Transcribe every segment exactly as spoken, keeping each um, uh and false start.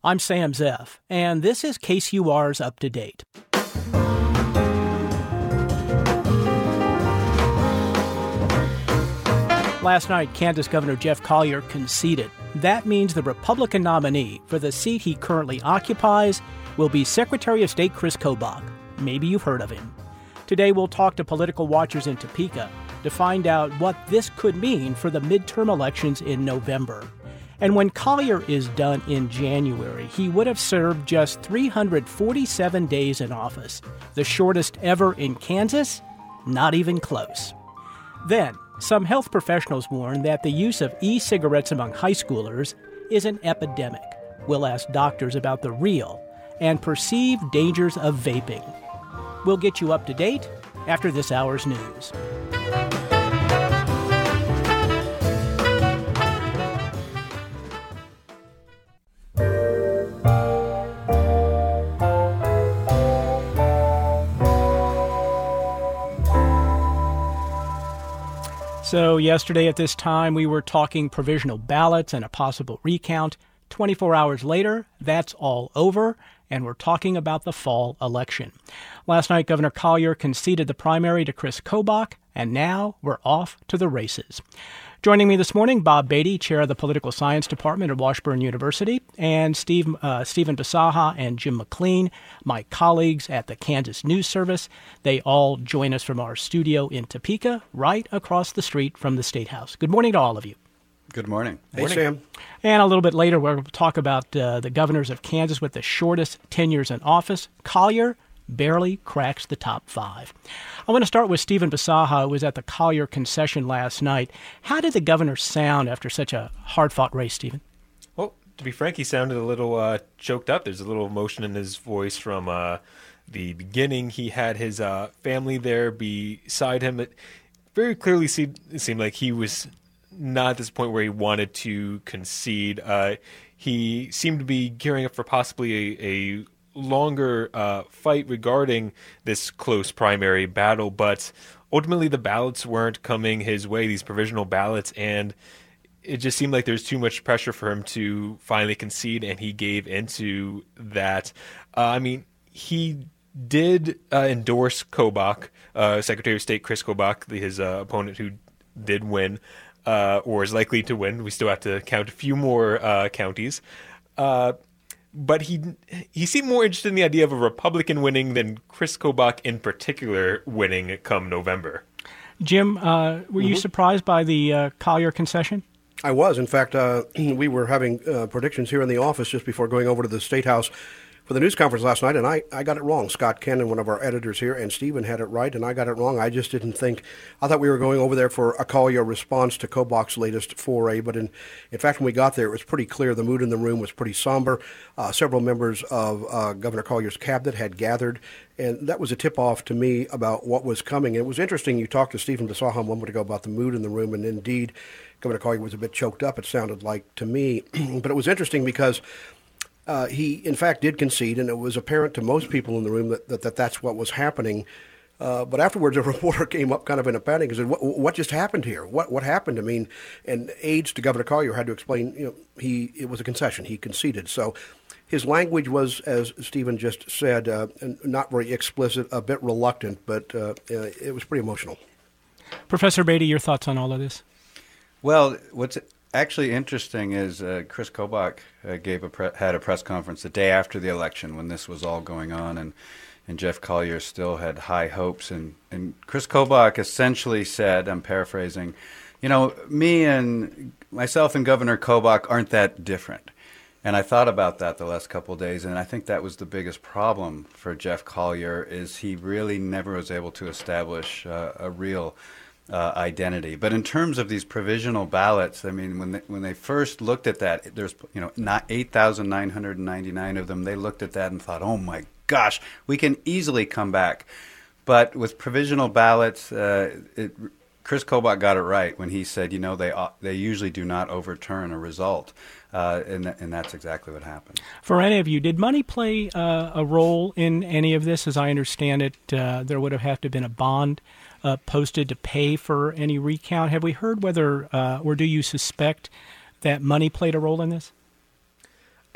I'm Sam Zeff, and this is K C U R's Up to Date. Last night, Kansas Governor Jeff Colyer conceded. That means the Republican nominee for the seat he currently occupies will be Secretary of State Chris Kobach. Maybe you've heard of him. Today, we'll talk to political watchers in Topeka to find out what this could mean for the midterm elections in November. And when Colyer is done in January, he would have served just three hundred forty-seven days in office, the shortest ever in Kansas? Not even close. Then, some health professionals warn that the use of e-cigarettes among high schoolers is an epidemic. We'll ask doctors about the real and perceived dangers of vaping. We'll get you up to date after this hour's news. So yesterday at this time, we were talking provisional ballots and a possible recount. twenty-four hours later, that's all over, and we're talking about the fall election. Last night, Governor Colyer conceded the primary to Chris Kobach, and now we're off to the races. Joining me this morning, Bob Beatty, chair of the Political Science Department at Washburn University, and Steve, uh, Stephen Bisaha and Jim McLean, my colleagues at the Kansas News Service. They all join us from our studio in Topeka, right across the street from the State House. Good morning to all of you. Good morning. Hey, morning. Sam. And a little bit later, we're going to talk about uh, the governors of Kansas with the shortest tenures in office. Colyer barely cracks the top five. I want to start with Stephen Bisaha, who was at the Colyer concession last night. How did the governor sound after such a hard-fought race, Stephen? Well, to be frank, he sounded a little uh, choked up. There's a little emotion in his voice from uh, the beginning. He had his uh, family there beside him. It very clearly seemed, it seemed like he was not at this point where he wanted to concede. Uh, he seemed to be gearing up for possibly a, a longer uh, fight regarding this close primary battle, but ultimately the ballots weren't coming his way, these provisional ballots, and it just seemed like there's too much pressure for him to finally concede, and he gave into that. Uh, I mean, he did uh, endorse Kobach, uh, Secretary of State Chris Kobach, his uh, opponent who did win, uh, or is likely to win. We still have to count a few more uh, counties. Uh, But he he seemed more interested in the idea of a Republican winning than Chris Kobach in particular winning come November. Jim, uh, were mm-hmm. you surprised by the uh, Colyer concession? I was. In fact, uh, we were having uh, predictions here in the office just before going over to the State House for the news conference last night, and I, I got it wrong. Scott Cannon, one of our editors here, and Stephen had it right, and I got it wrong. I just didn't think – I thought we were going over there for a Colyer response to Kobach's latest foray, but in, in fact, when we got there, it was pretty clear. The mood in the room was pretty somber. Uh, several members of uh, Governor Collier's cabinet had gathered, and that was a tip-off to me about what was coming. And it was interesting. You talked to Stephen Bisaha a moment ago about the mood in the room, and indeed, Governor Colyer was a bit choked up, it sounded like to me. But it was interesting because – Uh, he, in fact, did concede, and it was apparent to most people in the room that, that, that that's what was happening. Uh, but afterwards, a reporter came up kind of in a panic and said, what, what just happened here? What what happened? I mean, and aides to Governor Colyer had to explain, you know, he it was a concession. He conceded. So his language was, as Stephen just said, uh, not very explicit, a bit reluctant, but uh, uh, it was pretty emotional. Professor Beatty, your thoughts on all of this? Well, what's actually interesting is uh, Chris Kobach uh, gave a pre- had a press conference the day after the election when this was all going on, and, and Jeff Colyer still had high hopes. And, and Chris Kobach essentially said, I'm paraphrasing, you know, me and myself and Governor Kobach aren't that different. And I thought about that the last couple of days, and I think that was the biggest problem for Jeff Colyer is he really never was able to establish uh, a real Uh, identity. But in terms of these provisional ballots, I mean, when they, when they first looked at that, there's, you know, not eight thousand nine hundred ninety-nine of them. They looked at that and thought, oh my gosh, we can easily come back. But with provisional ballots, uh, it, Chris Kobach got it right when he said, you know, they uh, they usually do not overturn a result. Uh, and, th- and that's exactly what happened. For any of you, did money play uh, a role in any of this? As I understand it, uh, there would have had to have been a bond uh, posted to pay for any recount. Have we heard whether, uh, or do you suspect that money played a role in this?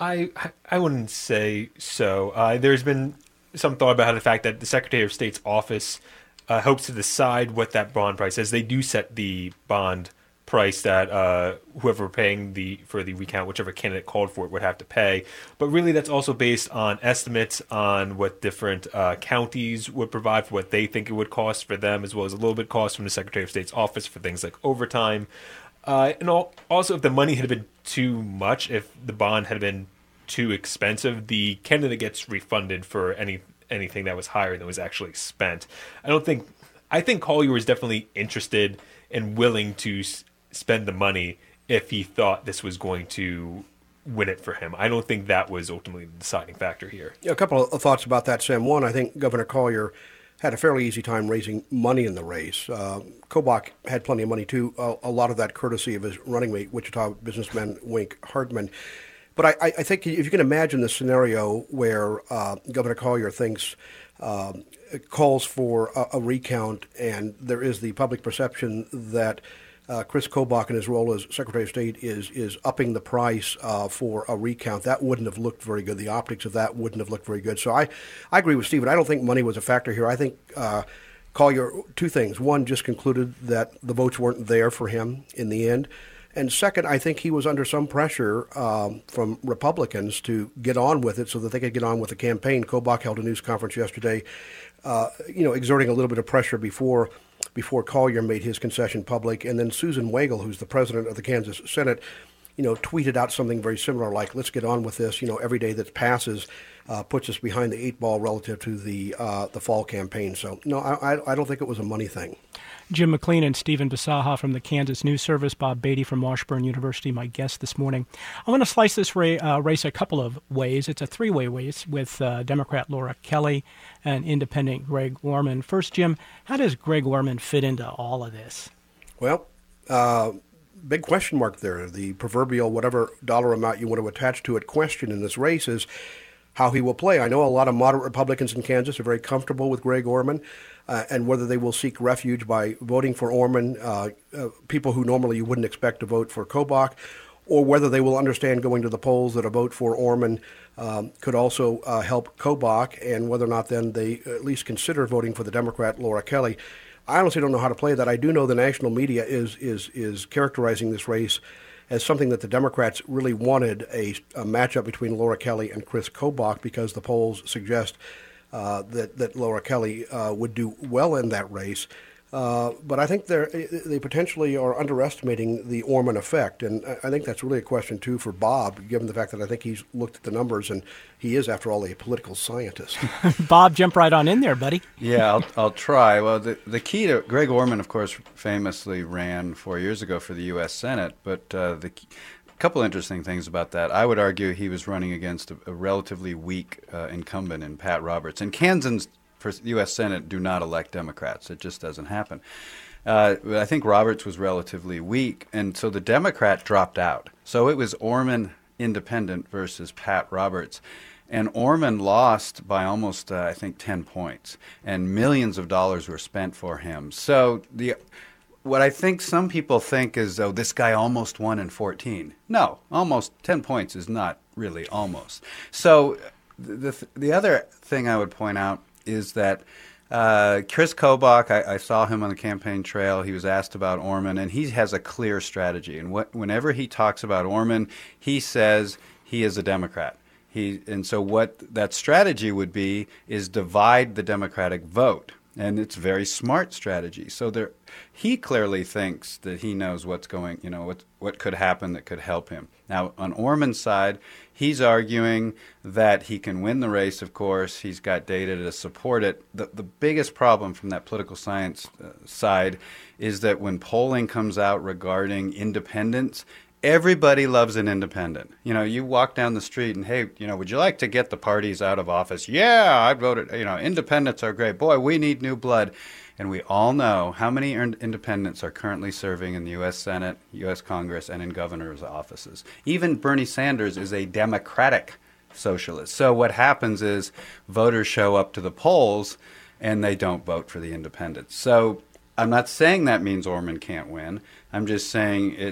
I I wouldn't say so. Uh, there's been some thought about the fact that the Secretary of State's office uh, hopes to decide what that bond price is. They do set the bond price that uh, whoever paying the for the recount, whichever candidate called for it, would have to pay. But really, that's also based on estimates on what different uh, counties would provide for what they think it would cost for them, as well as a little bit cost from the Secretary of State's office for things like overtime. Uh, and all, also, if the money had been too much, if the bond had been too expensive, the candidate gets refunded for any anything that was higher than was actually spent. I don't think. I think Collier was definitely interested and willing to s- spend the money if he thought this was going to win it for him. I don't think that was ultimately the deciding factor here. A couple of thoughts about that, Sam. One, I think Governor Collier had a fairly easy time raising money in the race. Uh, Kobach had plenty of money, too, a, a lot of that courtesy of his running mate, Wichita businessman Wink Hartman. But I, I think if you can imagine the scenario where uh, Governor Collier thinks um, calls for a, a recount, and there is the public perception that uh, Chris Kobach in his role as Secretary of State is is upping the price uh, for a recount, that wouldn't have looked very good. The optics of that wouldn't have looked very good. So I, I agree with Stephen. I don't think money was a factor here. I think uh, Collier, two things. One, just concluded that the votes weren't there for him in the end. And second, I think he was under some pressure um, from Republicans to get on with it so that they could get on with the campaign. Kobach held a news conference yesterday, uh, you know, exerting a little bit of pressure before before Collier made his concession public. And then Susan Wagle, who's the president of the Kansas Senate, you know, tweeted out something very similar, like, let's get on with this. You know, every day that passes uh, puts us behind the eight ball relative to the uh, the fall campaign. So, no, I, I don't think it was a money thing. Jim McLean and Stephen Bisaha from the Kansas News Service, Bob Beatty from Washburn University, my guest this morning. I'm going to slice this ra- uh, race a couple of ways. It's a three-way race with uh, Democrat Laura Kelly and independent Greg Orman. First, Jim, how does Greg Orman fit into all of this? Well, uh, big question mark there. The proverbial whatever dollar amount you want to attach to it question in this race is how he will play. I know a lot of moderate Republicans in Kansas are very comfortable with Greg Orman, uh, and whether they will seek refuge by voting for Orman, uh, uh, people who normally you wouldn't expect to vote for Kobach, or whether they will understand going to the polls that a vote for Orman um, could also uh, help Kobach, and whether or not then they at least consider voting for the Democrat Laura Kelly. I honestly don't know how to play that. I do know the national media is is is characterizing this race as something that the Democrats really wanted, a, a matchup between Laura Kelly and Chris Kobach, because the polls suggest uh, that, that Laura Kelly uh, would do well in that race. Uh, but I think they're, they potentially are underestimating the Orman effect, and I think that's really a question, too, for Bob, given the fact that I think he's looked at the numbers, and he is, after all, a political scientist. Bob, jump right on in there, buddy. Yeah, I'll, I'll try. Well, the, the key to Greg Orman, of course, famously ran four years ago for the U S Senate, but uh, the a couple interesting things about that. I would argue he was running against a, a relatively weak uh, incumbent in Pat Roberts, and Kansans for U S Senate do not elect Democrats. It just doesn't happen. Uh, I think Roberts was relatively weak, and so the Democrat dropped out. So it was Orman independent versus Pat Roberts. And Orman lost by almost, uh, I think, ten points, and millions of dollars were spent for him. So the what I think some people think is, oh, this guy almost won in fourteen. No, almost ten points is not really almost. So the the, the other thing I would point out is that uh, Chris Kobach, I, I saw him on the campaign trail. He was asked about Orman, and he has a clear strategy. And what, whenever he talks about Orman, he says he is a Democrat. He and so what that strategy would be is divide the Democratic vote, and it's a very smart strategy. So there, he clearly thinks that he knows what's going, you know, what what could happen that could help him. Now, on Orman's side, he's arguing that he can win the race, of course. He's got data to support it. The, the biggest problem from that political science uh, side is that when polling comes out regarding independents, everybody loves an independent. You know, you walk down the street and, hey, you know, would you like to get the parties out of office? Yeah, I'd vote it. You know, independents are great. Boy, we need new blood. And we all know how many independents are currently serving in the U S Senate, U S Congress, and in governors' offices. Even Bernie Sanders is a Democratic socialist. So what happens is voters show up to the polls and they don't vote for the independents. So I'm not saying that means Orman can't win. I'm just saying it's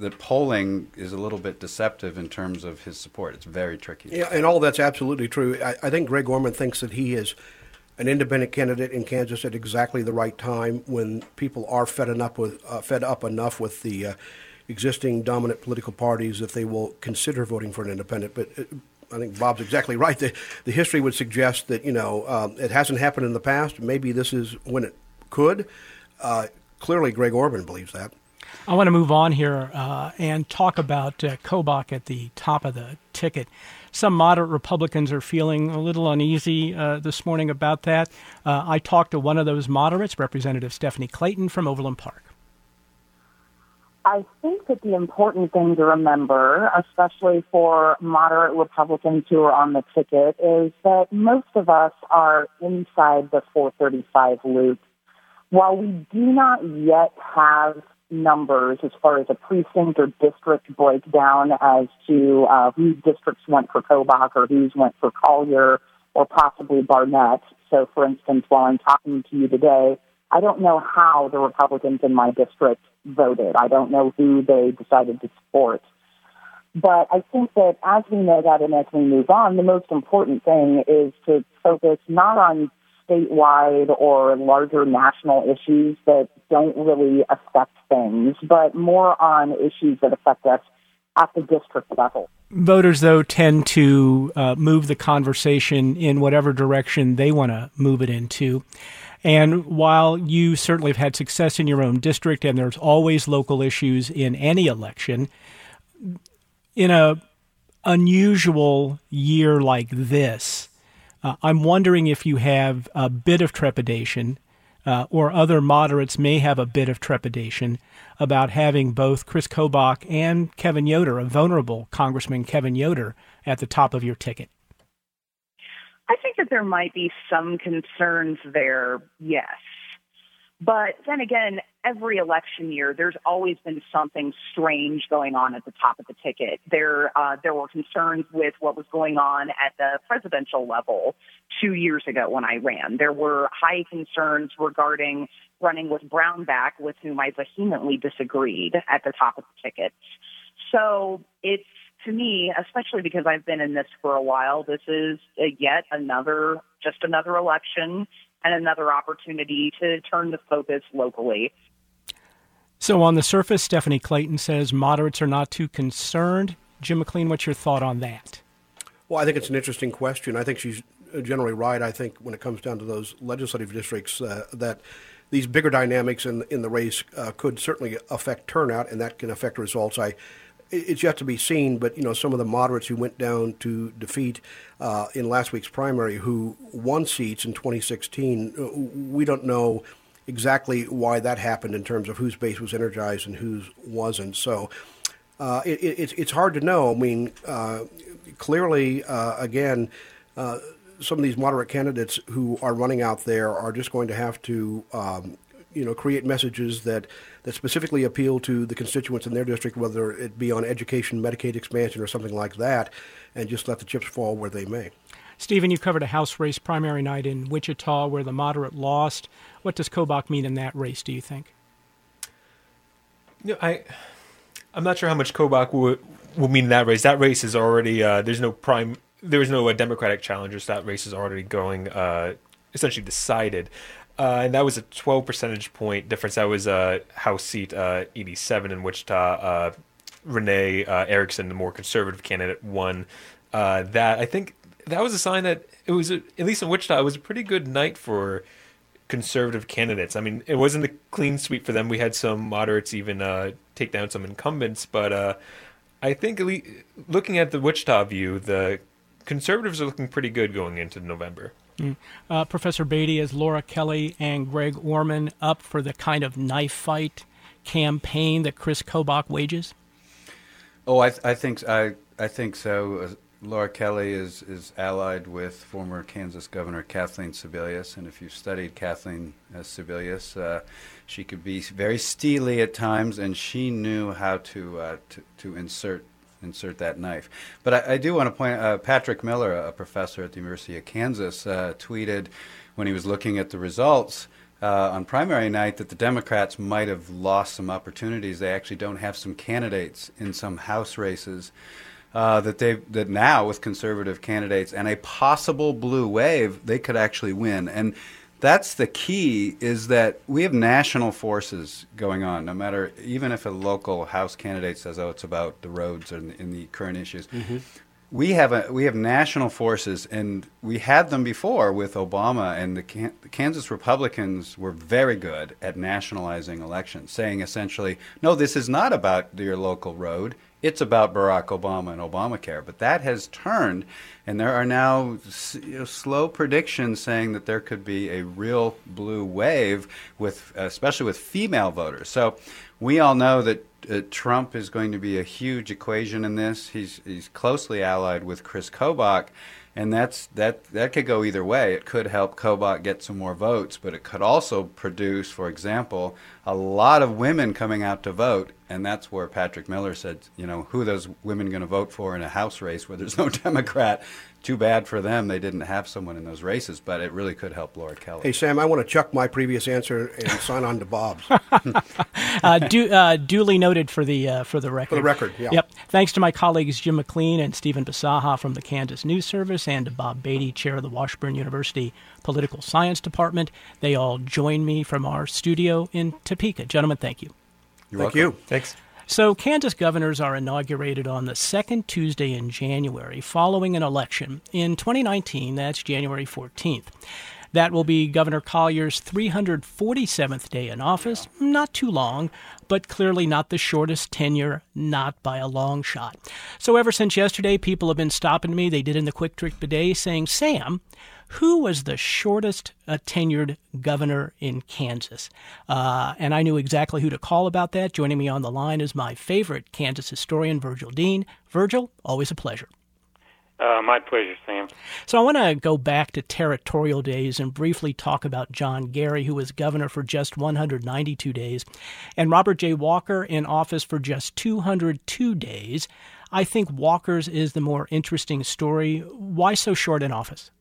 that polling is a little bit deceptive in terms of his support. It's very tricky. Yeah, and all that's absolutely true. I, I think Greg Orman thinks that he is an independent candidate in Kansas at exactly the right time when people are fed enough with uh, fed up enough with the uh, existing dominant political parties that they will consider voting for an independent. But uh, I think Bob's exactly right. The, the history would suggest that, you know, um, it hasn't happened in the past. Maybe this is when it could. Uh, clearly, Greg Orman believes that. I want to move on here uh, and talk about uh, Kobach at the top of the ticket. Some moderate Republicans are feeling a little uneasy uh, this morning about that. Uh, I talked to one of those moderates, Representative Stephanie Clayton from Overland Park. I think that the important thing to remember, especially for moderate Republicans who are on the ticket, is that most of us are inside the four thirty-five loop. While we do not yet have numbers as far as a precinct or district breakdown as to uh, whose districts went for Kobach or whose went for Collier or possibly Barnett. So, for instance, while I'm talking to you today, I don't know how the Republicans in my district voted. I don't know who they decided to support. But I think that as we know that and as we move on, the most important thing is to focus not on statewide or larger national issues that don't really affect things, but more on issues that affect us at the district level. Voters, though, tend to uh, move the conversation in whatever direction they want to move it into. And while you certainly have had success in your own district, and there's always local issues in any election, in a unusual year like this, uh, I'm wondering if you have a bit of trepidation, uh, or other moderates may have a bit of trepidation about having both Chris Kobach and Kevin Yoder, a vulnerable Congressman Kevin Yoder, at the top of your ticket. I think that there might be some concerns there, yes. But then again, every election year, there's always been something strange going on at the top of the ticket. There, uh, there were concerns with what was going on at the presidential level two years ago when I ran. There were high concerns regarding running with Brownback, with whom I vehemently disagreed, at the top of the ticket. So it's, to me, especially because I've been in this for a while, this is a yet another, just another election and another opportunity to turn the focus locally. So on the surface, Stephanie Clayton says moderates are not too concerned. Jim McLean, what's your thought on that? Well, I think it's an interesting question. I think she's generally right. I think when it comes down to those legislative districts, uh, that these bigger dynamics in, in the race uh, could certainly affect turnout, and that can affect results. I It's yet to be seen, but you know, some of the moderates who went down to defeat uh, in last week's primary, who won seats in twenty sixteen, we don't know exactly why that happened in terms of whose base was energized and whose wasn't. So uh, it, it, it's hard to know. I mean, uh, clearly, uh, again, uh, some of these moderate candidates who are running out there are just going to have to um, you know, create messages that, that specifically appeal to the constituents in their district, whether it be on education, Medicaid expansion, or something like that, and just let the chips fall where they may. Stephen, you've covered a House race primary night in Wichita where the moderate lost. What does Kobach mean in that race, do you think? You know, I, I'm not sure how much Kobach will, will mean in that race. That race is already, uh, there's no prime, there is no uh, Democratic challengers. That race is already going, uh, essentially decided. Uh, and that was a twelve percentage point difference. That was uh, House seat uh, eighty-seven in Wichita. Uh, Renee uh, Erickson, the more conservative candidate, won uh, that. I think that was a sign that it was, a, at least in Wichita, it was a pretty good night for conservative candidates. I mean, it wasn't a clean sweep for them. We had some moderates even uh, take down some incumbents. But uh, I think at least, looking at the Wichita view, the conservatives are looking pretty good going into November. Mm. Uh, Professor Beatty, is Laura Kelly and Greg Orman up for the kind of knife fight campaign that Chris Kobach wages? Oh, I, th- I think I I think so. Uh, Laura Kelly is, is allied with former Kansas Governor Kathleen Sebelius, and if you've studied Kathleen uh, Sebelius, uh, she could be very steely at times, and she knew how to uh, to, to insert insert that knife. But I, I do want to point out, uh, Patrick Miller, a professor at the University of Kansas, uh, tweeted when he was looking at the results uh, on primary night that the Democrats might have lost some opportunities. They actually don't have some candidates in some House races uh, that they that now with conservative candidates and a possible blue wave, they could actually win. And that's the key, is that we have national forces going on, no matter, even if a local House candidate says, oh, it's about the roads and in the current issues. Mm-hmm. We have a we have national forces, and we had them before with Obama, and the, Can- the Kansas Republicans were very good at nationalizing elections, saying essentially, no, this is not about your local road. It's about Barack Obama and Obamacare. But that has turned, and there are now you know, slow predictions saying that there could be a real blue wave, with especially with female voters. So we all know that uh, Trump is going to be a huge equation in this. He's he's closely allied with Chris Kobach, and that's that that could go either way. It could help Kobach get some more votes, but it could also produce, for example, a lot of women coming out to vote. And that's where Patrick Miller said, you know, who are those women going to vote for in a House race where there's no Democrat? Too bad for them. They didn't have someone in those races, but it really could help Laura Kelly. Hey, Sam, I want to chuck my previous answer and sign on to Bob's. uh, du- uh, duly noted for the uh, for the record. For the record, yeah. Yep. Thanks to my colleagues Jim McLean and Stephen Basaha from the Kansas News Service, and to Bob Beatty, chair of the Washburn University Political Science Department. They all join me from our studio in Topeka. Gentlemen, thank you. You're Thank welcome. you. Thanks. So Kansas governors are inaugurated on the second Tuesday in January following an election. In twenty nineteen, that's January fourteenth. That will be Governor Collier's three hundred forty-seventh day in office. Not too long, but clearly not the shortest tenure, not by a long shot. So ever since yesterday, people have been stopping me. They did in the Quick Trick Bidet saying, Sam, who was the shortest uh, tenured governor in Kansas? Uh, and I knew exactly who to call about that. Joining me on the line is my favorite Kansas historian, Virgil Dean. Virgil, always a pleasure. Uh, my pleasure, Sam. So I want to go back to territorial days and briefly talk about John Gary, who was governor for just one hundred ninety-two days, and Robert J. Walker in office for just two hundred two days. I think Walker's is the more interesting story. Why so short in office?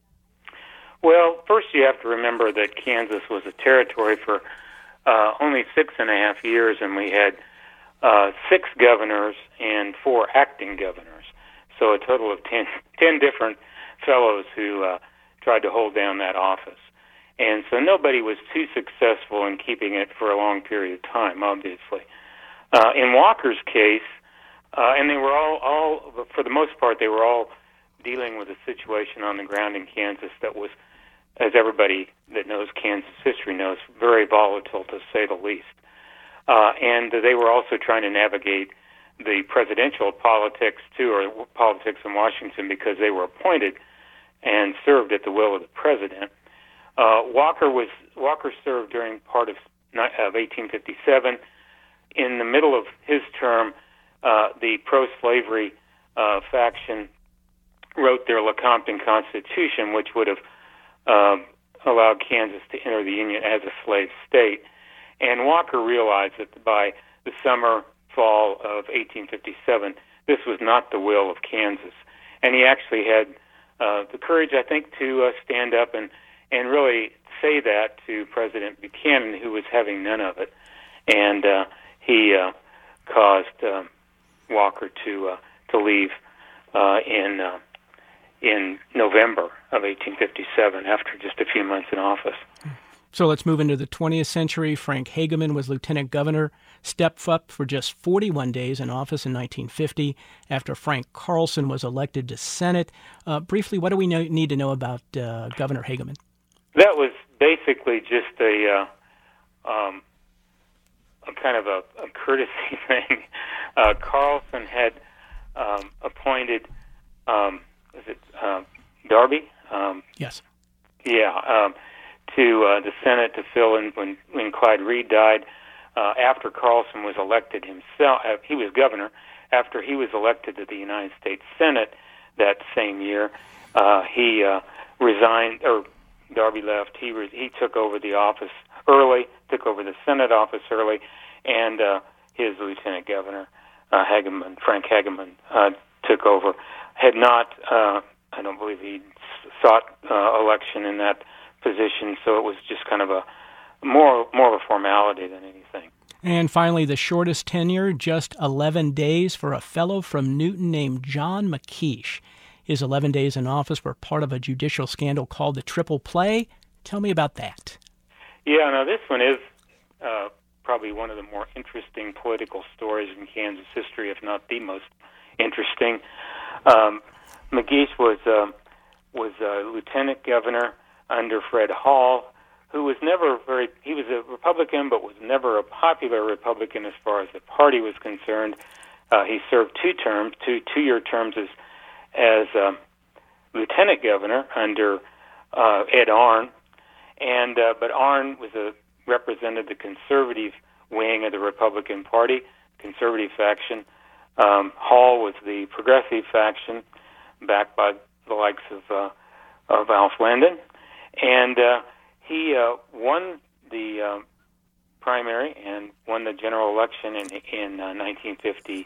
Well, first you have to remember that Kansas was a territory for uh, only six and a half years, and we had uh, six governors and four acting governors. So a total of ten, ten different fellows who uh, tried to hold down that office. And so nobody was too successful in keeping it for a long period of time, obviously. Uh, in Walker's case, uh, and they were all, all, for the most part, they were all dealing with a situation on the ground in Kansas that was, as everybody that knows Kansas history knows, very volatile, to say the least. Uh, and they were also trying to navigate the presidential politics, too, or politics in Washington, because they were appointed and served at the will of the president. Uh, Walker was Walker served during part of, of eighteen fifty-seven. In the middle of his term, uh, the pro-slavery uh, faction wrote their Lecompton Constitution, which would have uh, allowed Kansas to enter the Union as a slave state. And Walker realized that by the summer, fall of eighteen fifty-seven, this was not the will of Kansas. And he actually had uh, the courage, I think, to uh, stand up and, and really say that to President Buchanan, who was having none of it. And uh, he uh, caused uh, Walker to uh, to leave uh, in uh, in November of eighteen fifty-seven, after just a few months in office. So let's move into the twentieth century. Frank Hageman was lieutenant governor, stepped up for just forty-one days in office in nineteen fifty after Frank Carlson was elected to Senate. Uh, briefly, what do we know, need to know about uh, Governor Hageman? That was basically just a, uh, um, a kind of a, a courtesy thing. Uh, Carlson had um, appointed, um, is it uh, Darby? Um, yes. Yeah. Um, to uh, the Senate to fill in when, when Clyde Reed died. Uh, after Carlson was elected himself, uh, he was governor. After he was elected to the United States Senate that same year, uh, he uh, resigned, or Darby left. He re- he took over the office early, took over the Senate office early, and uh, his lieutenant governor, uh, Hageman, Frank Hageman, uh, took over. Had not, uh, I don't believe he sought uh, election in that position, so it was just kind of a more more of a formality than anything. And finally, the shortest tenure, just eleven days, for a fellow from Newton named John McKeish. His eleven days in office were part of a judicial scandal called the Triple Play. Tell me about that. Yeah, now this one is uh, probably one of the more interesting political stories in Kansas history, if not the most interesting. Um, McKeish was uh, was a lieutenant governor under Fred Hall, who was never very, he was a Republican, but was never a popular Republican as far as the party was concerned. Uh, he served two terms, two two-year terms as, as uh, lieutenant governor under uh, Ed Arnn, and uh, but Arnn was a, represented the conservative wing of the Republican Party, conservative faction. Um, Hall was the progressive faction, backed by the likes of uh, of Alf Landon, and uh, he uh, won the uh, primary and won the general election in in uh, nineteen fifty-six,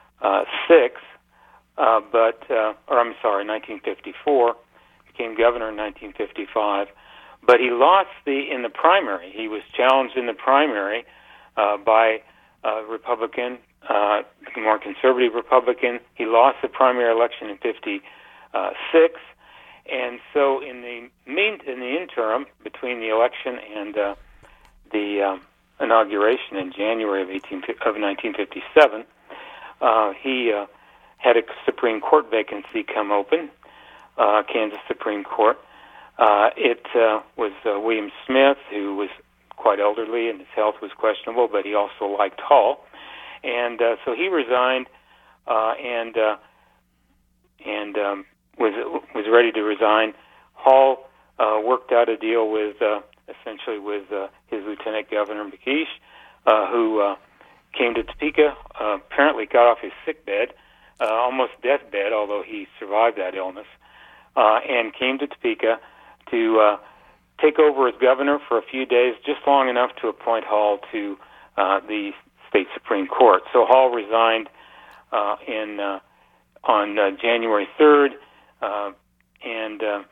uh, but uh, or I'm sorry, nineteen fifty-four. Became governor in nineteen fifty-five, but he lost the in the primary. He was challenged in the primary uh, by a Republican, uh, more conservative Republican. He lost the primary election in fifty-six. And so, in the mean, in the interim between the election and uh, the um, inauguration in January of, eighteen, of nineteen fifty-seven, uh, he uh, had a Supreme Court vacancy come open, uh, Kansas Supreme Court. Uh, it uh, was uh, William Smith, who was quite elderly and his health was questionable, but he also liked Hall, and uh, so he resigned uh, and uh, and. Um, was was ready to resign. Hall uh, worked out a deal with, uh, essentially with uh, his lieutenant governor, McKeish, uh, who uh, came to Topeka, uh, apparently got off his sick bed, uh, almost deathbed, although he survived that illness, uh, and came to Topeka to uh, take over as governor for a few days, just long enough to appoint Hall to uh, the state Supreme Court. So Hall resigned uh, in uh, on uh, January third, Uh, and uh,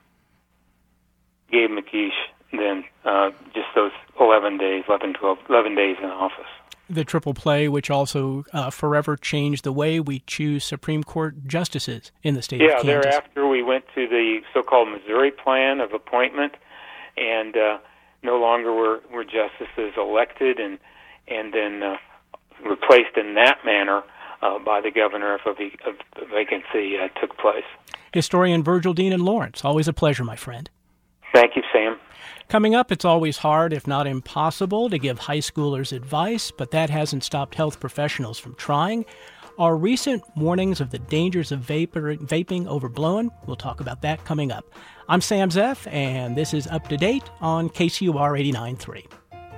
gave McKeish then uh, just those eleven days, eleven, twelve, eleven days in office. The Triple Play, which also uh, forever changed the way we choose Supreme Court justices in the state yeah, of Kansas. Yeah, thereafter we went to the so-called Missouri plan of appointment, and uh, no longer were, were justices elected and, and then uh, replaced in that manner Uh, by the governor if a, v- a vacancy uh, took place. Historian Virgil Dean and Lawrence, always a pleasure, my friend. Thank you, Sam. Coming up, it's always hard, if not impossible, to give high schoolers advice, but that hasn't stopped health professionals from trying. Are recent warnings of the dangers of vapor, vaping overblown? We'll talk about that coming up. I'm Sam Zeff, and this is Up to Date on K C U R eighty-nine point three.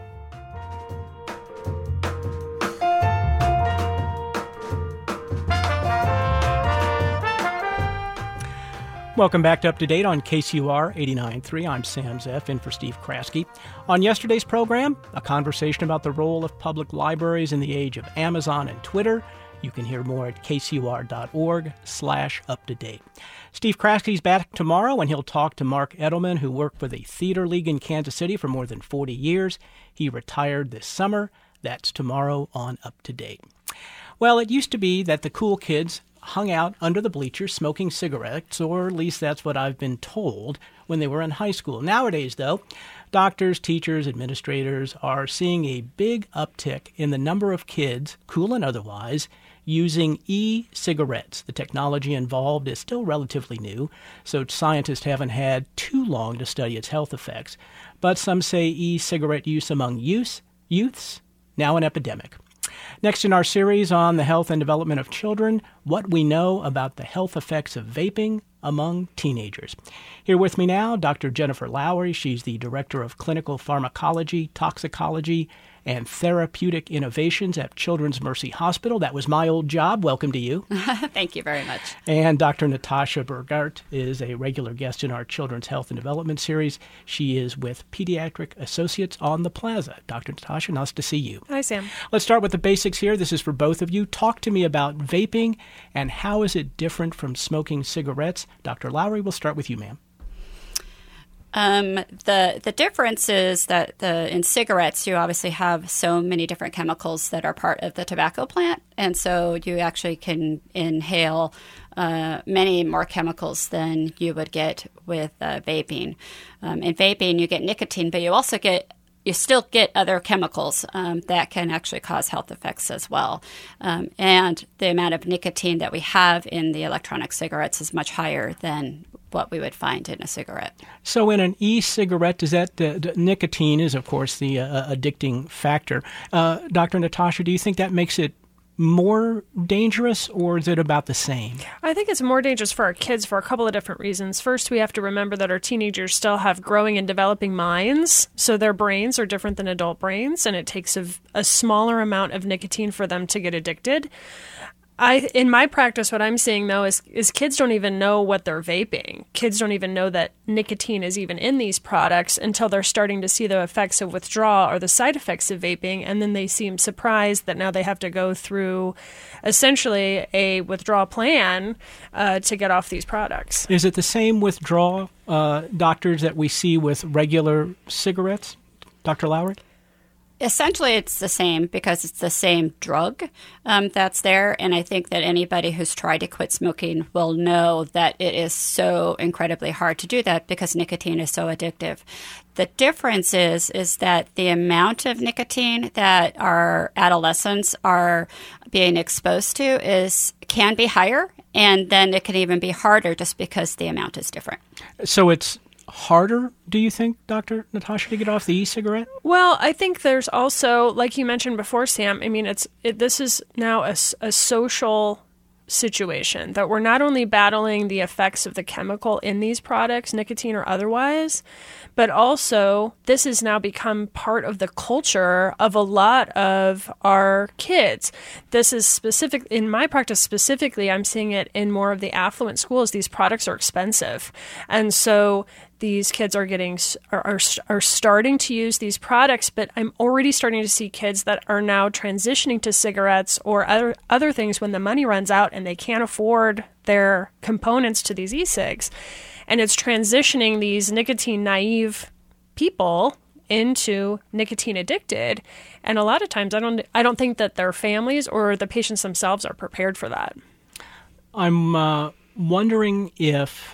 Welcome back to Up to Date on K C U R eighty-nine point three. I'm Sam Zeff, in for Steve Kraske. On yesterday's program, a conversation about the role of public libraries in the age of Amazon and Twitter. You can hear more at kcur.org slash up to date. Steve Kraske's back tomorrow, and he'll talk to Mark Edelman, who worked for the Theater League in Kansas City for more than forty years. He retired this summer. That's tomorrow on Up to Date. Well, it used to be that the cool kids hung out under the bleachers smoking cigarettes, or at least that's what I've been told, when they were in high school. Nowadays, though, doctors, teachers, administrators are seeing a big uptick in the number of kids, cool and otherwise, using e-cigarettes. The technology involved is still relatively new, so scientists haven't had too long to study its health effects. But some say e-cigarette use among youth, youths, now an epidemic. Next in our series on the health and development of children, what we know about the health effects of vaping among teenagers. Here with me now, Doctor Jennifer Lowry. She's the Director of Clinical Pharmacology, Toxicology, and Therapeutic Innovations at Children's Mercy Hospital. That was my old job. Welcome to you. Thank you very much. And Doctor Natasha Burgart is a regular guest in our Children's Health and Development series. She is with Pediatric Associates on the Plaza. Doctor Natasha, nice to see you. Hi, Sam. Let's start with the basics here. This is for both of you. Talk to me about vaping and how is it different from smoking cigarettes. Doctor Lowry, we'll start with you, ma'am. Um, the the difference is that the in cigarettes you obviously have so many different chemicals that are part of the tobacco plant, and so you actually can inhale uh, many more chemicals than you would get with uh, vaping. Um, in vaping, you get nicotine, but you also get you still get other chemicals um, that can actually cause health effects as well. Um, and the amount of nicotine that we have in the electronic cigarettes is much higher than what we would find in a cigarette. So in an e-cigarette, does that uh, d- nicotine is, of course, the uh, addicting factor. Uh, Doctor Natasha, do you think that makes it more dangerous, or is it about the same? I think it's more dangerous for our kids for a couple of different reasons. First, we have to remember that our teenagers still have growing and developing minds, so their brains are different than adult brains, and it takes a, a smaller amount of nicotine for them to get addicted. I, in my practice, what I'm seeing, though, is, is kids don't even know what they're vaping. Kids don't even know that nicotine is even in these products until they're starting to see the effects of withdrawal or the side effects of vaping, and then they seem surprised that now they have to go through essentially a withdrawal plan uh, to get off these products. Is it the same withdrawal, uh, doctors, that we see with regular cigarettes? Doctor Lowry? Essentially, it's the same because it's the same drug um, that's there. And I think that anybody who's tried to quit smoking will know that it is so incredibly hard to do that because nicotine is so addictive. The difference is, is that the amount of nicotine that our adolescents are being exposed to is can be higher, and then it can even be harder just because the amount is different. So it's harder, do you think, Doctor Natasha, to get off the e-cigarette? Well, I think there's also, like you mentioned before, Sam, I mean, it's it, this is now a, a social situation that we're not only battling the effects of the chemical in these products, nicotine or otherwise, but also this has now become part of the culture of a lot of our kids. This is specific, in my practice specifically, I'm seeing it in more of the affluent schools. These products are expensive. And so these kids are getting are, are are starting to use these products, but I'm already starting to see kids that are now transitioning to cigarettes or other other things when the money runs out and they can't afford their components to these e-cigs. And it's transitioning these nicotine naive people into nicotine addicted. And a lot of times I don't I don't think that their families or the patients themselves are prepared for that. I'm uh, wondering if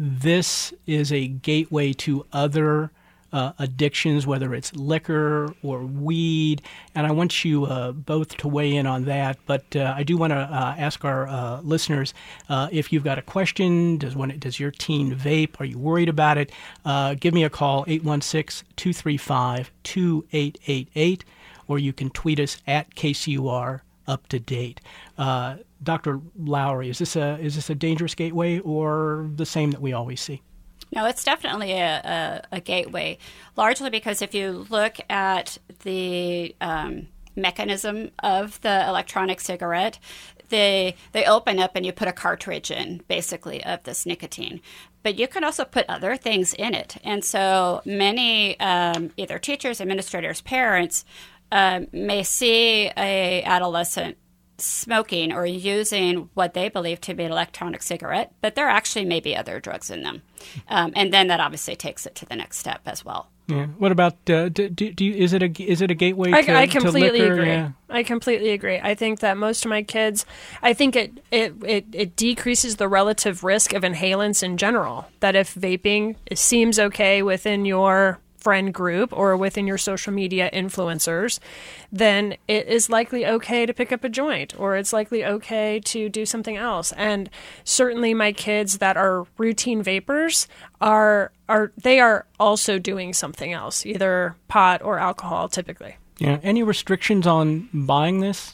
this is a gateway to other uh, addictions, whether it's liquor or weed, and I want you uh, both to weigh in on that. But uh, I do want to uh, ask our uh, listeners uh, if you've got a question. Does one, does your teen vape? Are you worried about it? Uh, give me a call, eight one six, two three five, two eight eight eight, or you can tweet us at K C U R Up to Date. Uh, Doctor Lowry, is this a is this a dangerous gateway or the same that we always see? No, it's definitely a, a, a gateway, largely because if you look at the um, mechanism of the electronic cigarette, they they open up and you put a cartridge in, basically, of this nicotine. But you can also put other things in it. And so many, um, either teachers, administrators, parents, uh, may see a adolescent smoking or using what they believe to be an electronic cigarette, but there actually may be other drugs in them. Um, and then that obviously takes it to the next step as well. Yeah. What about, uh, do, do you, is it a, is it a gateway I, to, I completely to liquor? agree. Yeah. I completely agree. I think that most of my kids, I think it, it, it, it decreases the relative risk of inhalants in general. That if vaping seems okay within your friend group or within your social media influencers, then it is likely okay to pick up a joint or it's likely okay to do something else. And certainly my kids that are routine vapors are are they are also doing something else, either pot or alcohol typically. Yeah. Any restrictions on buying this,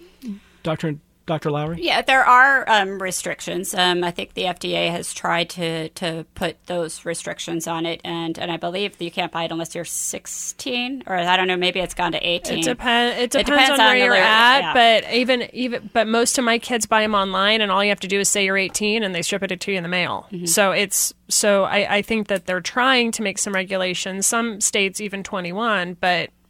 Doctor Doctor Lowry? Yeah, there are um, restrictions. Um, I think the F D A has tried to, to put those restrictions on it, and, and I believe that you can't buy it unless you're sixteen, or I don't know, maybe it's gone to eighteen. It, depend, it depends. It depends on, on where the you're lyric, at, yeah. but even even but most of my kids buy them online, and all you have to do is say you're eighteen, and they ship it to you in the mail. Mm-hmm. So it's so I, I think that they're trying to make some regulations. Some states even twenty-one, but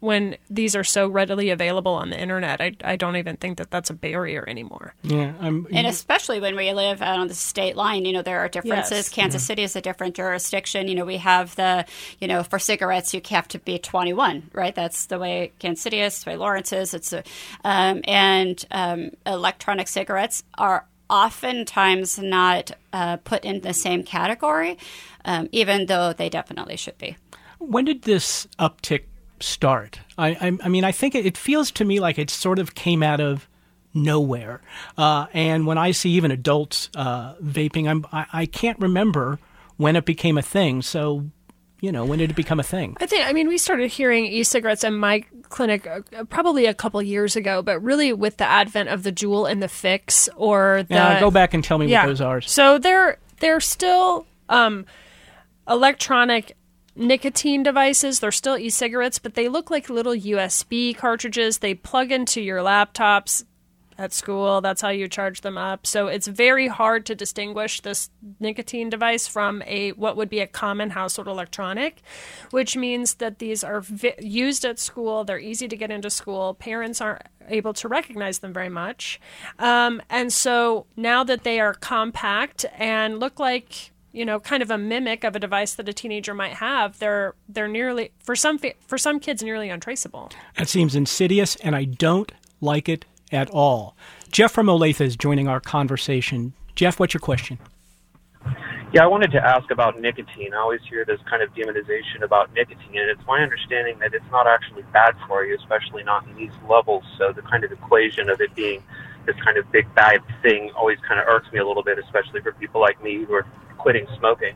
when these are so readily available on the internet. I, I don't even think that that's a barrier anymore. Yeah, I'm, and especially when we live out on the state line, you know, there are differences. Yes. Kansas Yeah. City is a different jurisdiction. You know, we have the, you know, for cigarettes, you have to be twenty-one, right? That's the way Kansas City is, the way Lawrence is. It's a, um, and um, electronic cigarettes are oftentimes not uh, put in the same category, um, even though they definitely should be. When did this uptick start? I, I, I mean, I think it, it feels to me like it sort of came out of nowhere. Uh, and when I see even adults uh, vaping, I'm, I, I can't remember when it became a thing. So, you know, when did it become a thing? I think, I mean, we started hearing e-cigarettes in my clinic uh, probably a couple years ago, but really with the advent of the Juul and the Fix or the... Yeah, go back and tell me yeah. what those are. So they're, they're still um, electronic nicotine devices. They're still e-cigarettes, but they look like little U S B cartridges. They plug into your laptops at school. That's how you charge them up. So it's very hard to distinguish this nicotine device from a what would be a common household electronic, which means that these are vi- used at school. They're easy to get into school. Parents aren't able to recognize them very much. Um, and so now that they are compact and look like, you know, kind of a mimic of a device that a teenager might have, they're they're nearly, for some for some kids, nearly untraceable. That seems insidious, and I don't like it at all. Jeff from Olathe is joining our conversation. Jeff, what's your question? Yeah, I wanted to ask about nicotine. I always hear this kind of demonization about nicotine, and it's my understanding that it's not actually bad for you, especially not in these levels. So the kind of equation of it being this kind of big bad thing always kind of irks me a little bit, especially for people like me who are quitting smoking.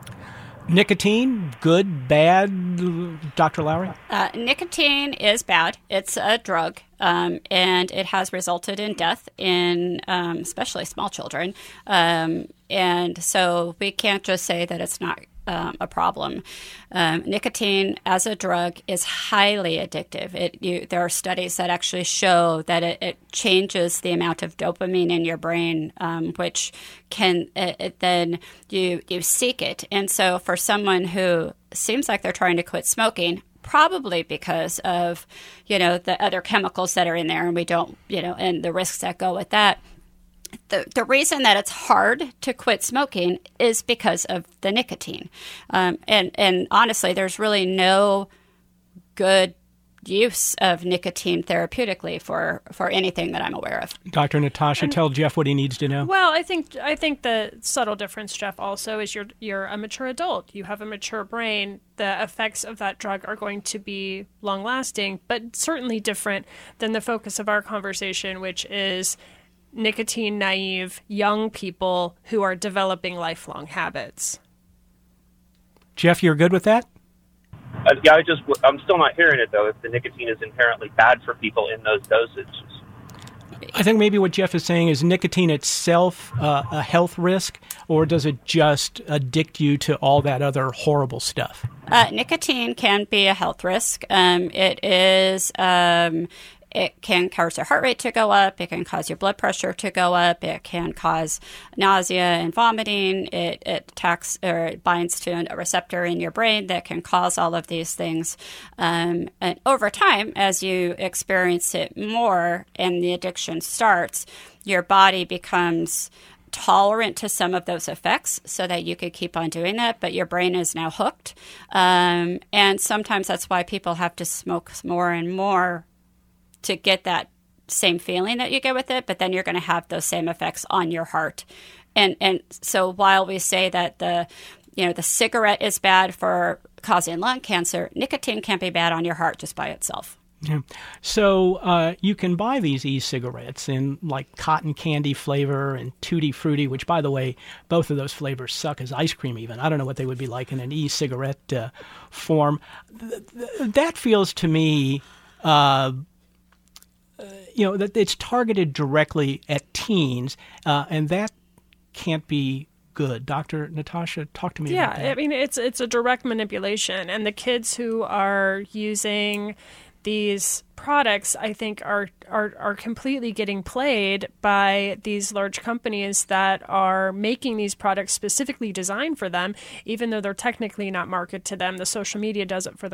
Nicotine, good, bad, Doctor Lowry? Uh, nicotine is bad. It's a drug, um, and it has resulted in death in um, especially small children. Um, and so we can't just say that it's not um, a problem. Um, nicotine as a drug is highly addictive. It, you, there are studies that actually show that it, it changes the amount of dopamine in your brain, um, which can it, it then you you seek it. And so for someone who seems like they're trying to quit smoking, probably because of, you know, the other chemicals that are in there, and we don't, you know, and the risks that go with that. The, the reason that it's hard to quit smoking is because of the nicotine. Um, and, and honestly, there's really no good use of nicotine therapeutically for, for anything that I'm aware of. Doctor Natasha, and, tell Jeff what he needs to know. Well, I think I think the subtle difference, Jeff, also is you're you're a mature adult. You have a mature brain. The effects of that drug are going to be long-lasting, but certainly different than the focus of our conversation, which is nicotine-naive young people who are developing lifelong habits. Jeff, you're good with that? Uh, yeah, I just, I'm still not hearing it, though, if the nicotine is inherently bad for people in those dosages. I think maybe what Jeff is saying is nicotine itself uh, a health risk, or does it just addict you to all that other horrible stuff? Uh, nicotine can be a health risk. Um, it is... Um, It can cause your heart rate to go up. It can cause your blood pressure to go up. It can cause nausea and vomiting. It, it attacks or it binds to a receptor in your brain that can cause all of these things. Um, and over time, as you experience it more and the addiction starts, your body becomes tolerant to some of those effects so that you could keep on doing that, but your brain is now hooked. Um, and sometimes that's why people have to smoke more and more to get that same feeling that you get with it, but then you're going to have those same effects on your heart. And and so while we say that the you know the cigarette is bad for causing lung cancer, nicotine can't be bad on your heart just by itself. Yeah. So uh, you can buy these e-cigarettes in like cotton candy flavor and Tutti Frutti, which, by the way, both of those flavors suck as ice cream even. I don't know what they would be like in an e-cigarette uh, form. Th- th- that feels to me... Uh, Uh, you know, that it's targeted directly at teens, uh, and that can't be good. Doctor Natasha, talk to me yeah, about that. Yeah, I mean, it's it's a direct manipulation, and the kids who are using these products, I think, are, are are completely getting played by these large companies that are making these products specifically designed for them, even though they're technically not marketed to them. The social media does it for them.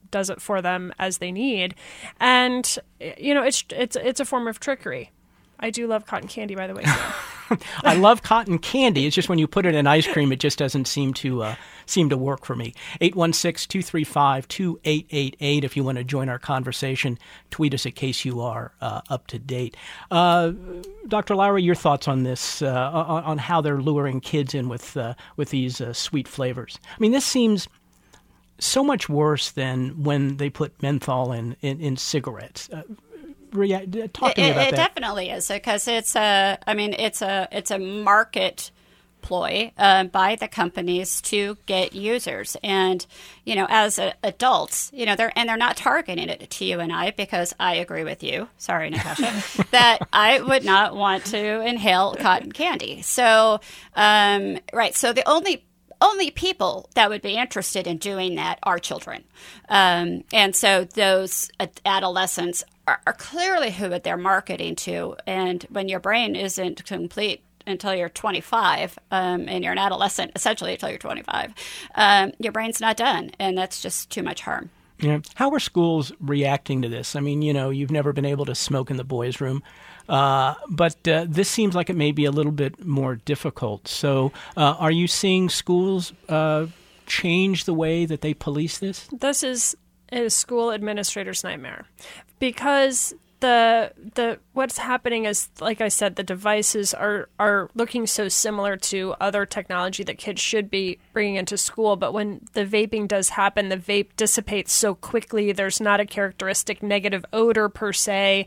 does it for them as they need. And, you know, it's it's it's a form of trickery. I do love cotton candy, by the way. So. I love cotton candy. It's just when you put it in ice cream, it just doesn't seem to uh, seem to work for me. eight one six, two three five, two eight eight eight if you want to join our conversation. Tweet us at K C U R uh, up to date. Uh, Doctor Lowry, your thoughts on this, uh, on, on how they're luring kids in with, uh, with these uh, sweet flavors? I mean, this seems so much worse than when they put menthol in, in, in cigarettes. Uh, React, talk to me it, about it that. definitely is, because it's a. I mean, it's a it's a market ploy uh, by the companies to get users, and you know, as a, adults, you know, they're and they're not targeting it to you and I, because I agree with you. Sorry, Natasha, that I would not want to inhale cotton candy. So, um, right. So the only. Only people that would be interested in doing that are children. Um, and so those adolescents are, are clearly who they're marketing to. And when your brain isn't complete until you're twenty-five, um, and you're an adolescent essentially until you're twenty-five, um, your brain's not done. And that's just too much harm. Yeah. How are schools reacting to this? I mean, you know, you've never been able to smoke in the boys' room. Uh, but uh, this seems like it may be a little bit more difficult. So uh, are you seeing schools uh, change the way that they police this? This is a school administrator's nightmare, because the the what's happening is, like I said, the devices are, are looking so similar to other technology that kids should be bringing into school. But when the vaping does happen, the vape dissipates so quickly. There's not a characteristic negative odor per se.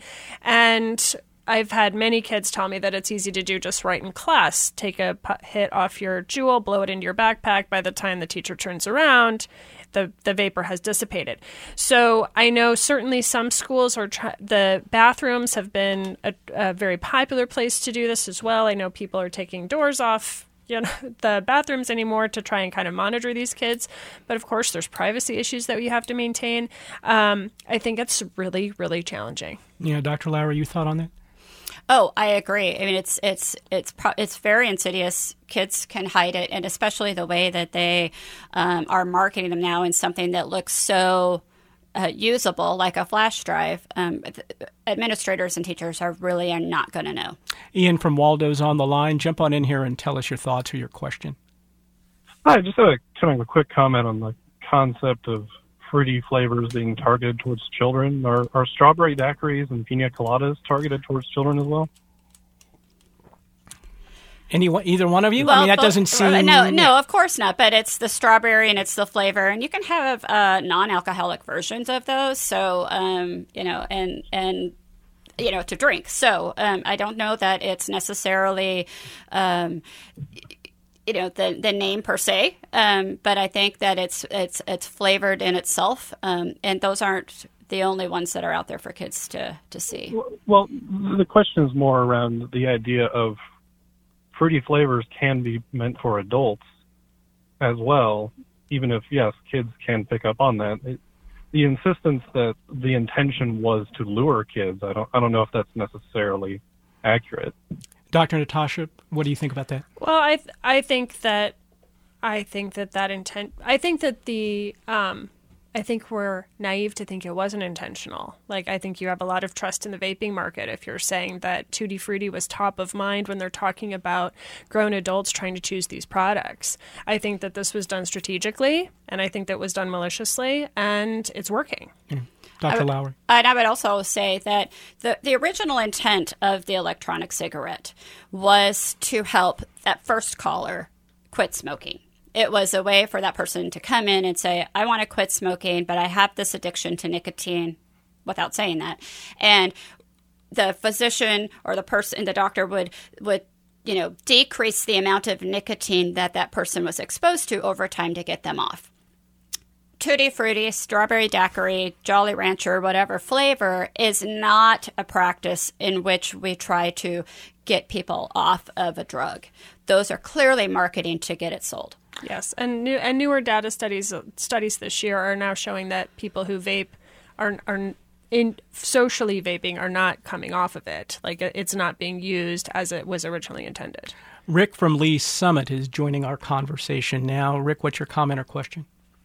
And I've had many kids tell me that it's easy to do just right in class. Take a hit off your Juul, blow it into your backpack. By the time the teacher turns around, the, the vapor has dissipated. So I know certainly some schools are try- the bathrooms have been a, a very popular place to do this as well. I know people are taking doors off, you know, the bathrooms anymore to try and kind of monitor these kids. But of course, there's privacy issues that we have to maintain. Um, I think it's really, really challenging. Yeah, Doctor Lowry, you thought on that? Oh, I agree. I mean, it's it's it's pro- it's very insidious. Kids can hide it, and especially the way that they um, are marketing them now in something that looks so uh, usable, like a flash drive. Um, th- administrators and teachers are really are not going to know. Ian from Waldo's on the line. Jump on in here and tell us your thoughts or your question. Hi, just a kind of a quick comment on the concept of fruity flavors being targeted towards children. Are, are strawberry daiquiris and pina coladas targeted towards children as well? Any either one of you? Well, I mean, that both, doesn't seem... No, no, of course not. But it's the strawberry and it's the flavor. And you can have uh, non-alcoholic versions of those. So, um, you know, and... and you know, to drink. So um, I don't know that it's necessarily... Um, you know, the the name per se, um, but I think that it's it's it's flavored in itself, um, and those aren't the only ones that are out there for kids to, to see. Well, the question is more around the idea of fruity flavors can be meant for adults as well, even if, yes, kids can pick up on that. It, the insistence that the intention was to lure kids, I don't I don't know if that's necessarily accurate. Doctor Natasha, what do you think about that? Well, I th- I think that I think that that intent. I think that the um, I think we're naive to think it wasn't intentional. Like, I think you have a lot of trust in the vaping market if you're saying that Tutti Frutti was top of mind when they're talking about grown adults trying to choose these products. I think that this was done strategically, and I think that was done maliciously, and it's working. Yeah. Doctor Lowry. And I would also say that the, the original intent of the electronic cigarette was to help that first caller quit smoking. It was a way for that person to come in and say, I want to quit smoking, but I have this addiction to nicotine, without saying that. And the physician or the person, the doctor would, would you know, decrease the amount of nicotine that that person was exposed to over time to get them off. Tutti Frutti, strawberry daiquiri, Jolly Rancher, whatever flavor is not a practice in which we try to get people off of a drug. Those are clearly marketing to get it sold. Yes, and new and newer data studies studies this year are now showing that people who vape are are in socially vaping are not coming off of it. Like, it's not being used as it was originally intended. Rick from Lee Summit is joining our conversation now. Rick, what's your comment or question?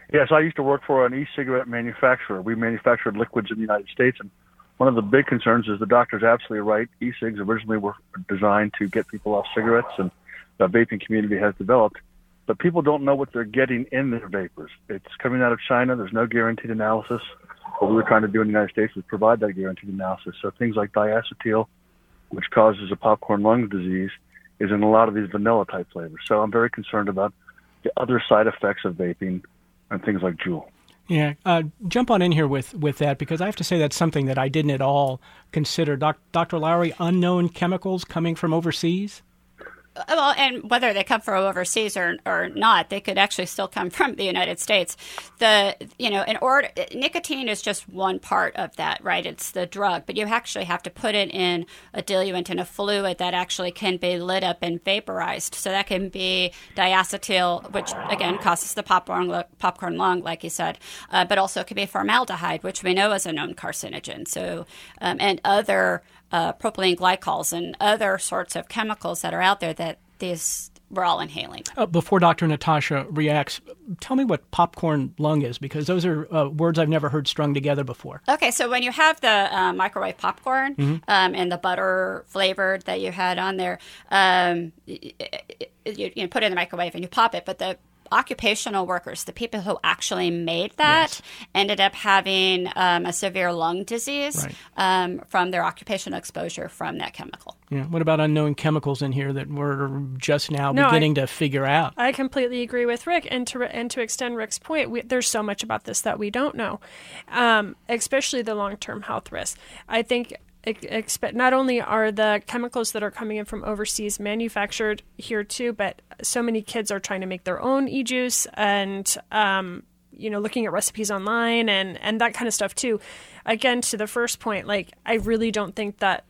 Yes, I used to work for an e-cigarette manufacturer. We manufactured liquids in the United States, and one of the big concerns is the doctor's absolutely right. E-cigs originally were designed to get people off cigarettes, and the vaping community has developed. But people don't know what they're getting in their vapors. It's coming out of China. There's no guaranteed analysis. What we were trying to do in the United States was provide that guaranteed analysis. So things like diacetyl, which causes a popcorn lung disease, is in a lot of these vanilla-type flavors. So I'm very concerned about the other side effects of vaping and things like Juul. Yeah, uh, jump on in here with, with that, because I have to say that's something that I didn't at all consider. Doc, Doctor Lowry, unknown chemicals coming from overseas? Well, and whether they come from overseas or or not, they could actually still come from the United States. The you know, in order, nicotine is just one part of that, right? It's the drug, but you actually have to put it in a diluent, in a fluid that actually can be lit up and vaporized. So that can be diacetyl, which again causes the popcorn popcorn lung, like you said, uh, but also it could be formaldehyde, which we know is a known carcinogen. So um, and other. Uh, propylene glycols and other sorts of chemicals that are out there that these we're all inhaling. Uh, before Doctor Natasha reacts, tell me what popcorn lung is, because those are uh, words I've never heard strung together before. Okay, so when you have the uh, microwave popcorn mm-hmm. um, and the butter flavored that you had on there, um, you, you, you put it in the microwave and you pop it, but the occupational workers, the people who actually made that, yes. ended up having um, a severe lung disease right. um, from their occupational exposure from that chemical. Yeah. What about unknown chemicals in here that we're just now no, beginning I, to figure out? I completely agree with Rick. And to, and to extend Rick's point, we, there's so much about this that we don't know, um, especially the long-term health risks. I think expect not only are the chemicals that are coming in from overseas manufactured here too, but so many kids are trying to make their own e-juice and um, you know, looking at recipes online and and that kind of stuff too. Again, to the first point, like I really don't think that.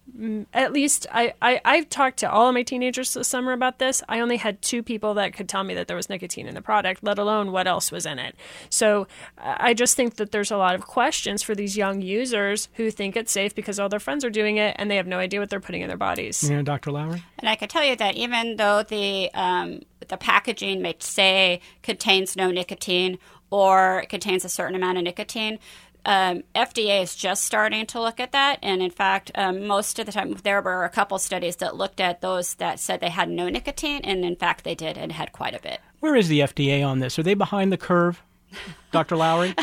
At least I, I, I've talked to all of my teenagers this summer about this. I only had two people that could tell me that there was nicotine in the product, let alone what else was in it. So I just think that there's a lot of questions for these young users who think it's safe because all their friends are doing it and they have no idea what they're putting in their bodies. Yeah, Doctor Lowry? And I can tell you that even though the um, the packaging may say contains no nicotine or contains a certain amount of nicotine, Um, F D A is just starting to look at that, and in fact, um, most of the time there were a couple studies that looked at those that said they had no nicotine, and in fact they did and had quite a bit. Where is the F D A on this? Are they behind the curve, Doctor Lowry?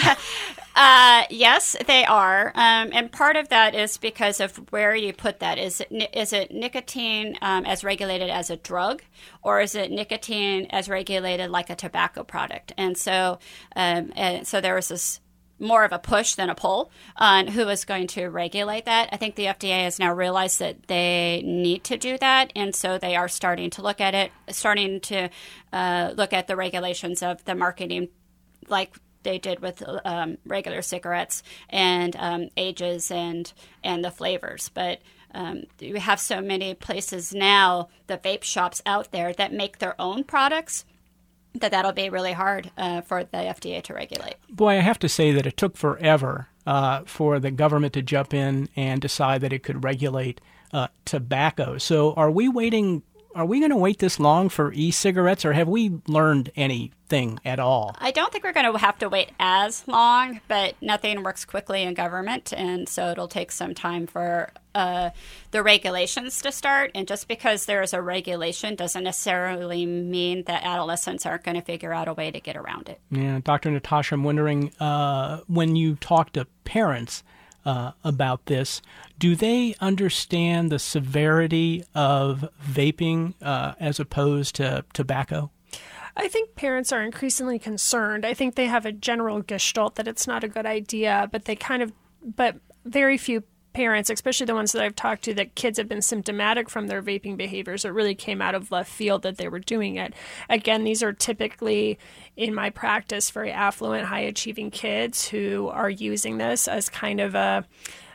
uh, yes, they are, um, and part of that is because of where you put that. Is it, is it nicotine um, as regulated as a drug, or is it nicotine as regulated like a tobacco product? And so, um, and so there was this more of a push than a pull on who is going to regulate that. I think the F D A has now realized that they need to do that, and so they are starting to look at it, starting to uh, look at the regulations of the marketing, like they did with um, regular cigarettes, and um, ages and and the flavors. But um, you have so many places now, the vape shops out there that make their own products, that that'll be really hard uh, for the F D A to regulate. Boy, I have to say that it took forever uh, for the government to jump in and decide that it could regulate uh, tobacco. So are we waiting, are we going to wait this long for e-cigarettes, or have we learned anything at all? I don't think we're going to have to wait as long, but nothing works quickly in government, and so it'll take some time for uh, the regulations to start. And just because there's a regulation doesn't necessarily mean that adolescents aren't going to figure out a way to get around it. Yeah, Doctor Natasha, I'm wondering, uh, when you talk to parents uh, about this, do they understand the severity of vaping uh, as opposed to tobacco? I think parents are increasingly concerned. I think they have a general gestalt that it's not a good idea, but they kind of, but very few parents, especially the ones that I've talked to, that kids have been symptomatic from their vaping behaviors. It really came out of left field that they were doing it. Again, these are typically, in my practice, very affluent, high-achieving kids who are using this as kind of a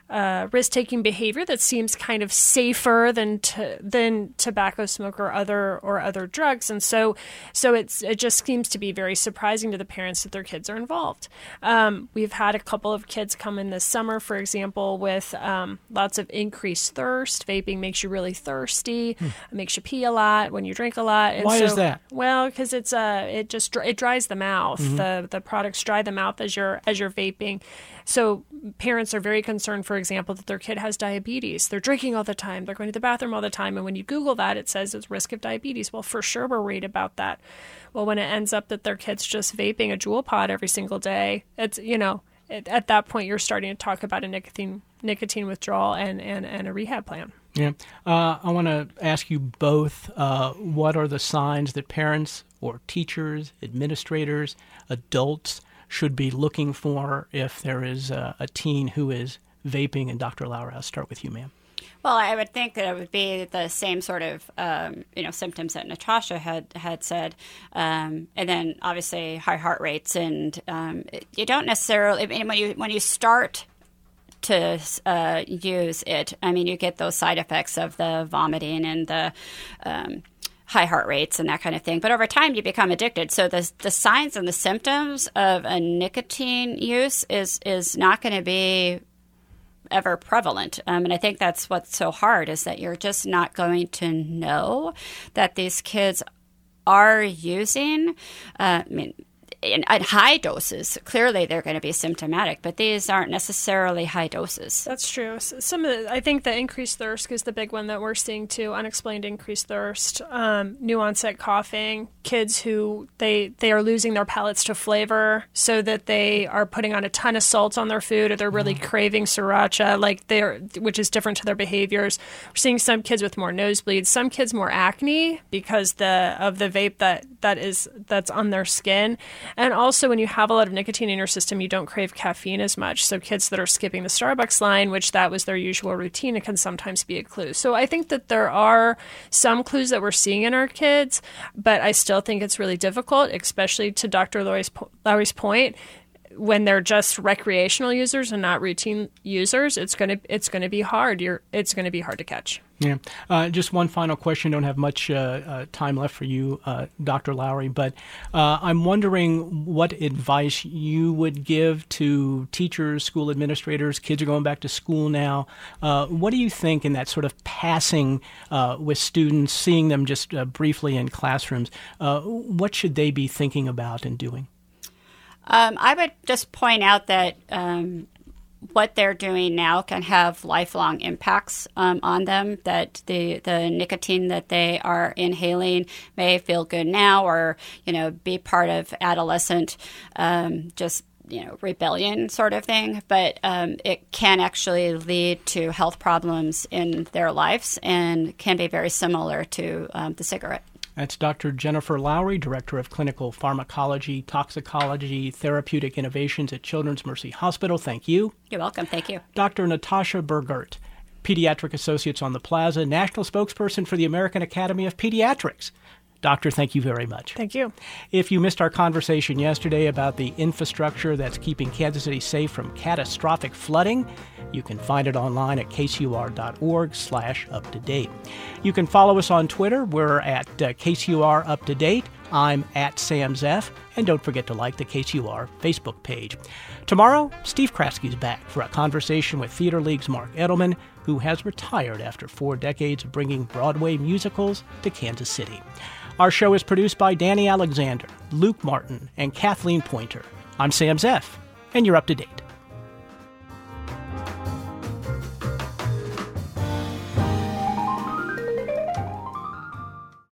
uh, risk-taking behavior that seems kind of safer than to, than tobacco smoke or other or other drugs, and so so it's it just seems to be very surprising to the parents that their kids are involved. Um, we've had a couple of kids come in this summer, for example, with um, lots of increased thirst. Vaping makes you really thirsty. Hmm. It makes you pee a lot when you drink a lot. And Why so, is that? Well, because it's uh, it just it dries the mouth. Mm-hmm. The the products dry the mouth as you're as you're vaping. So parents are very concerned, for example, that their kid has diabetes. They're drinking all the time. They're going to the bathroom all the time. And when you Google that, it says it's risk of diabetes. Well, for sure, we're worried about that. Well, when it ends up that their kid's just vaping a Juul pod every single day, it's, you know, it, at that point, you're starting to talk about a nicotine nicotine withdrawal and, and, and a rehab plan. Yeah. Uh, I want to ask you both, uh, what are the signs that parents or teachers, administrators, adults should be looking for if there is a, a teen who is vaping? And Doctor Lowry, I'll start with you, ma'am. Well, I would think that it would be the same sort of um, you know symptoms that Natasha had had said, um, and then obviously high heart rates, and um, you don't necessarily. I mean, when you when you start to uh, use it, I mean, you get those side effects of the vomiting and the um, high heart rates and that kind of thing. But over time, you become addicted. So the the signs and the symptoms of a nicotine use is is not going to be ever prevalent. Um, and I think that's what's so hard, is that you're just not going to know that these kids are using, uh, I mean, in, at high doses. Clearly, they're going to be symptomatic, but these aren't necessarily high doses. That's true. Some of the, I think the increased thirst is the big one that we're seeing too. Unexplained increased thirst, um, new onset coughing, kids who they they are losing their palates to flavor, so that they are putting on a ton of salt on their food, or they're really mm. craving sriracha, like they're, which is different to their behaviors. We're seeing some kids with more nosebleeds, some kids more acne because the of the vape that that is that's on their skin. And also, when you have a lot of nicotine in your system, you don't crave caffeine as much. So kids that are skipping the Starbucks line, which that was their usual routine, it can sometimes be a clue. So I think that there are some clues that we're seeing in our kids, but I still think it's really difficult, especially to Doctor Lowry's, Lowry's point. When they're just recreational users and not routine users, it's gonna it's gonna be hard. You're it's gonna be hard to catch. Yeah. Uh, just one final question. Don't have much uh, uh, time left for you, uh, Doctor Lowry, but uh, I'm wondering what advice you would give to teachers, school administrators. Kids are going back to school now. Uh, what do you think in that sort of passing uh, with students, seeing them just uh, briefly in classrooms? Uh, what should they be thinking about and doing? Um, I would just point out that um, what they're doing now can have lifelong impacts um, on them, that the, the nicotine that they are inhaling may feel good now, or, you know, be part of adolescent um, just, you know, rebellion sort of thing. But um, it can actually lead to health problems in their lives and can be very similar to um, the cigarette. That's Doctor Jennifer Lowry, Director of Clinical Pharmacology, Toxicology, Therapeutic Innovations at Children's Mercy Hospital. Thank you. You're welcome. Thank you. Doctor Natasha Burgert, Pediatric Associates on the Plaza, National Spokesperson for the American Academy of Pediatrics. Doctor, thank you very much. Thank you. If you missed our conversation yesterday about the infrastructure that's keeping Kansas City safe from catastrophic flooding, you can find it online at kcur.org slash up to date. You can follow us on Twitter. We're at uh, K C U R Up to Date. I'm at Sam Zeff. And don't forget to like the K C U R Facebook page. Tomorrow, Steve Kraski's back for a conversation with Theater League's Mark Edelman, who has retired after four decades of bringing Broadway musicals to Kansas City. Our show is produced by Danny Alexander, Luke Martin, and Kathleen Pointer. I'm Sam Zeff, and you're up to date.